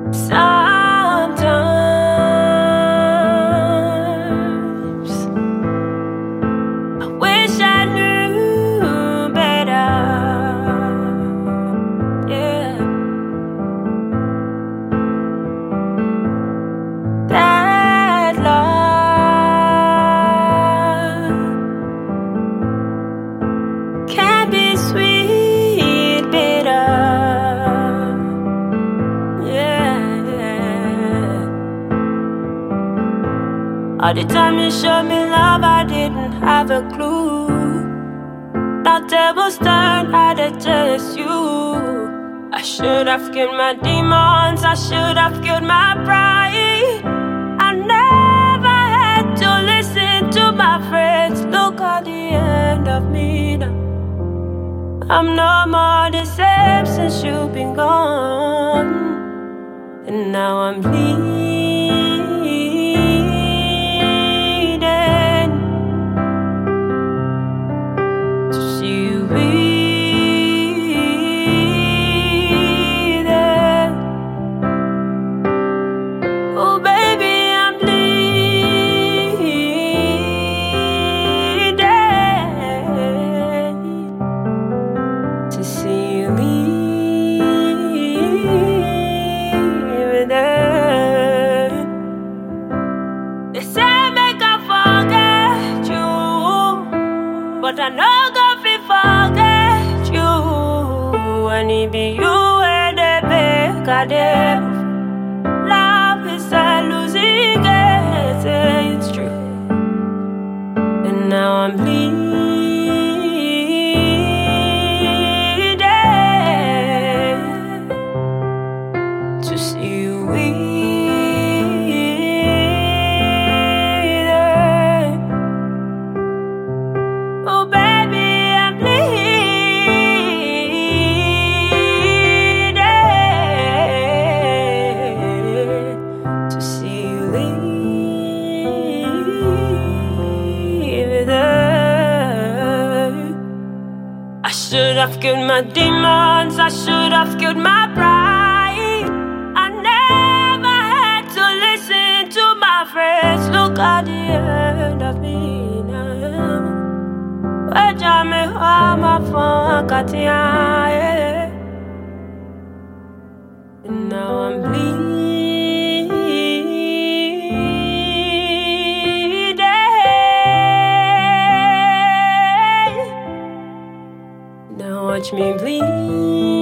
Sometimes I wish I knew better. Yeah, that love can be sweet, bitter. All the time you showed me love, I didn't have a clue. Now tables turned, I detest you. I should have killed my demons, I should have killed my pride. I never had to listen to my friends. Look at the end of me now. I'm no more the same since you've been gone. And now I'm bleeding to see you breathing. Oh baby, I'm bleeding to see you leaving. They say make I forget you, but I know God fit forget you. And it be you and the big goddamn. Love is a losing game, say it's true. And now I'm bleeding to see you weak. Oh baby, I'm bleeding to see you leave. I should have killed my demons, I should have killed my pride. I never had to listen to my friends. Look at the end of me now. Wajame hama fun katia. And now I'm bleeding. Now watch me bleed.